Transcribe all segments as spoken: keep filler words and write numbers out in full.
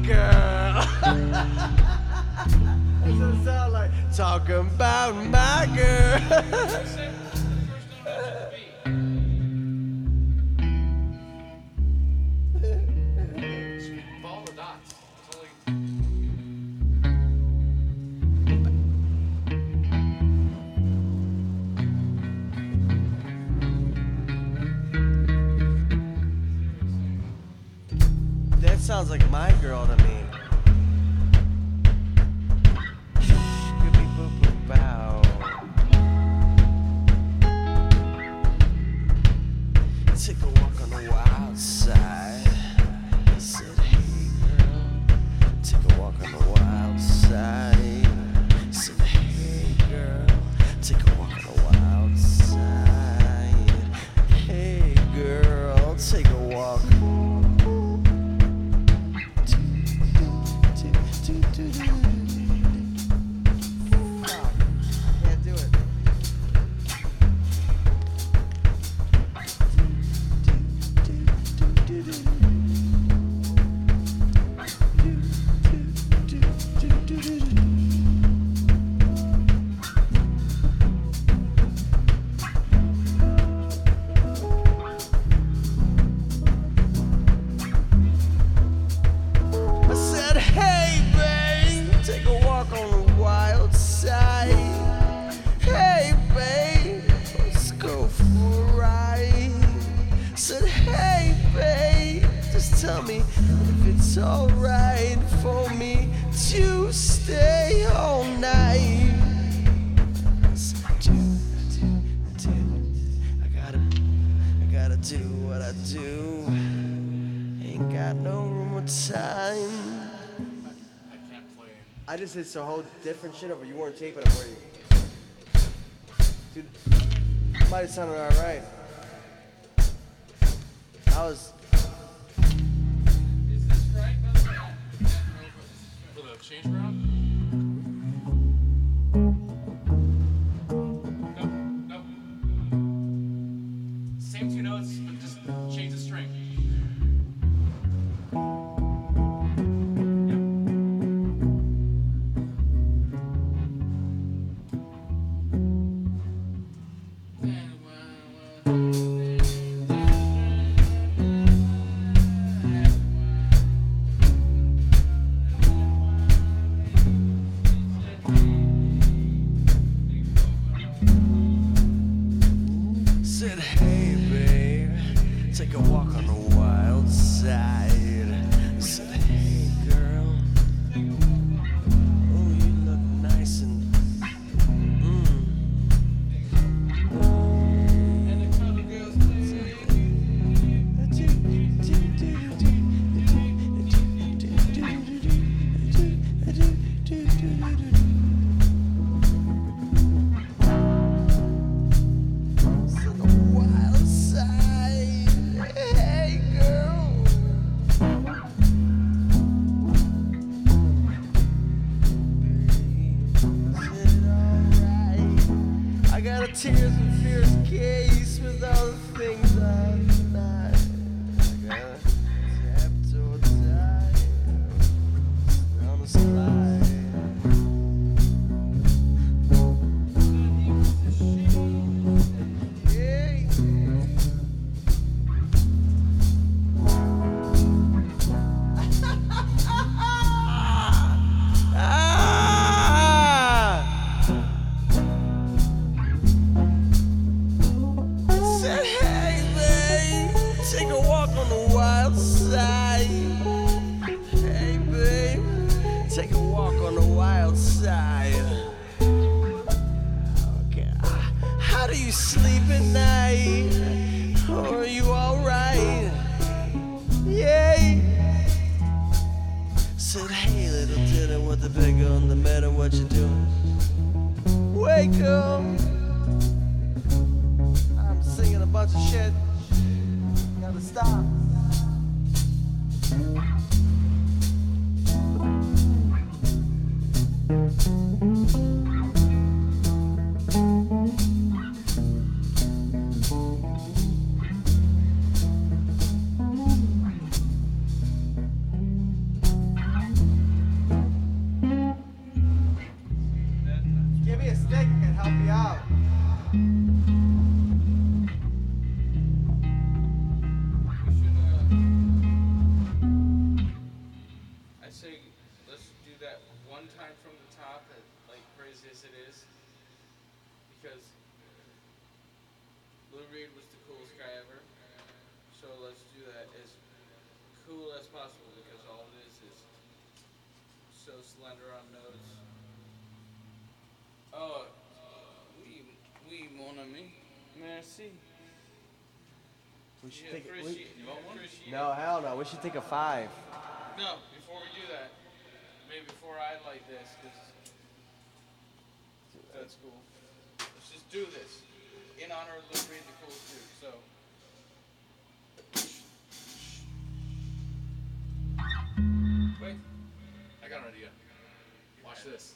girl. That's what it sounds like. Talking about my girl. Follow the dots. It's only... That sounds like my girl to me. Scooby boo boo bow. Take a walk on the wild side. I said, hey girl. Take a walk on the wild side. I said, hey girl. Take a walk on the wild side. Hey girl. Take a walk. Can't do it. I said, hey, babe, take a walk on the wild side. Hey, babe, let's go for a ride. I said, hey, babe, just tell me if it's alright for me to stay all night. I said, do, do, do. I gotta, I gotta do what I do. Ain't got no room or time. I can't play. I just did some whole different shit over. You weren't taping it, were you? Dude, might have sounded alright. I was. Is this right? By the way? For the change round? No, no. Same two notes, but just change the string. Said, hey, babe, take a walk on the wild side. I said, hey, girl, oh, you look nice and, mm. And the couple girls The wild side, hey, girl. Is it alright? I got a tears and fears case with all the things I'm not. I got a tap tie on the slide. Hey. Ah! Said, hey, babe, take a walk on the wild side. Hey, babe, take a walk on the wild side. Okay, how do you sleep at night? Are you alright? Yay! Said, hey, little dinner with the big on the matter, what you doing? Wake up! I'm singing a bunch of shit. Gotta stop. cool as possible because all it is is so slender on notes. Oh, oui, oui, mon ami. Merci. We should Yeah, take it. We, appreciate, you want one? Appreciate no, hell no. We should take a five. No, before we do that, maybe before I like this, because that's cool. Let's just do this in honor of Lou Reed, the cool dude. So. Wait, I got an idea. Watch this.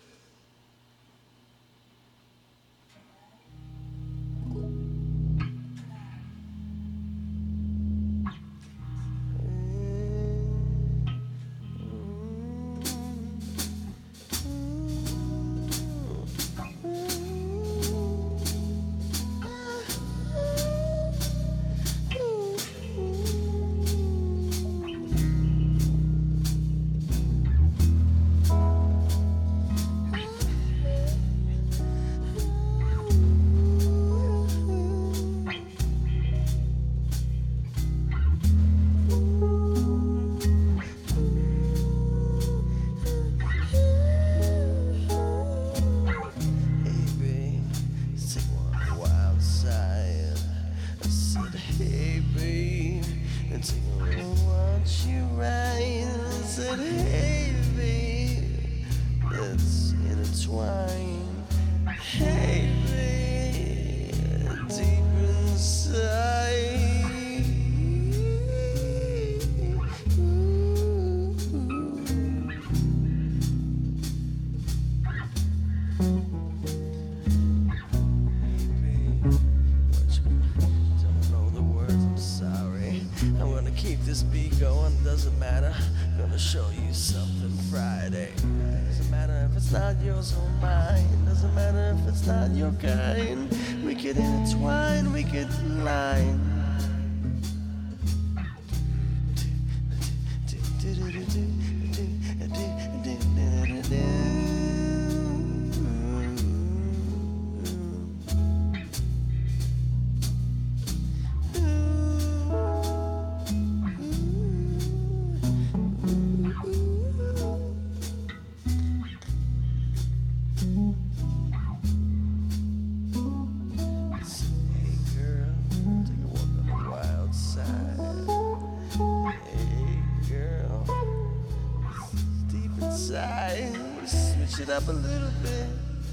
Up a little bit,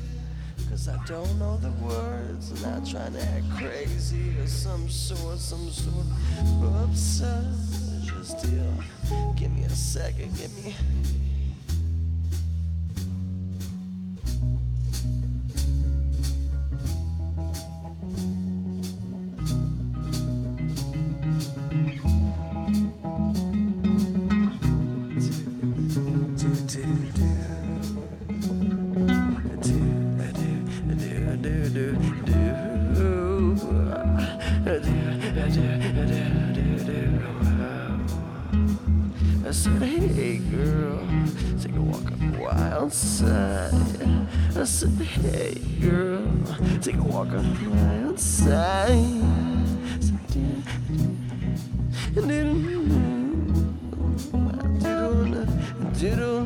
cause I don't know the words, and not trying to act crazy or some sort, some sort of upset. Just still, give me a second, give me. I said, hey girl, take a walk on the wild side. I said, hey girl, take a walk on the wild side. I said, yeah, diddle, diddle, diddle.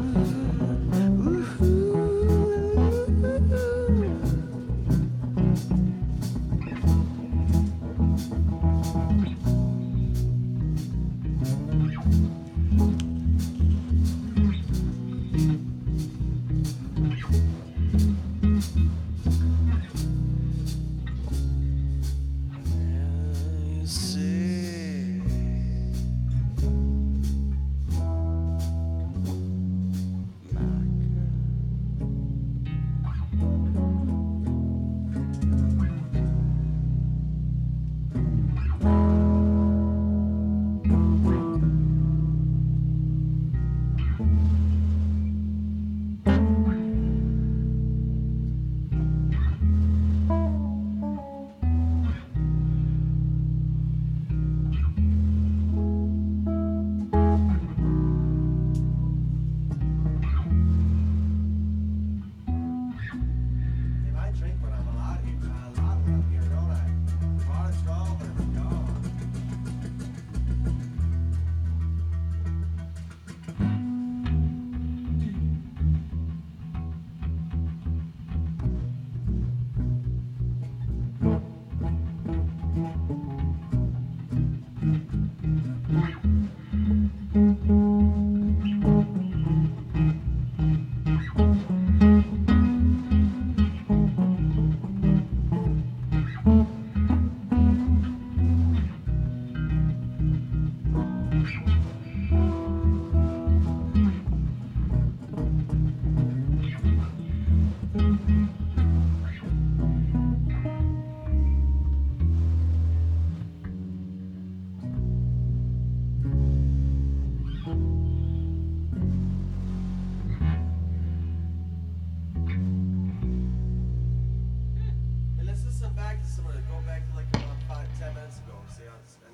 back to some of the, go back to like about five, ten minutes ago and see how it's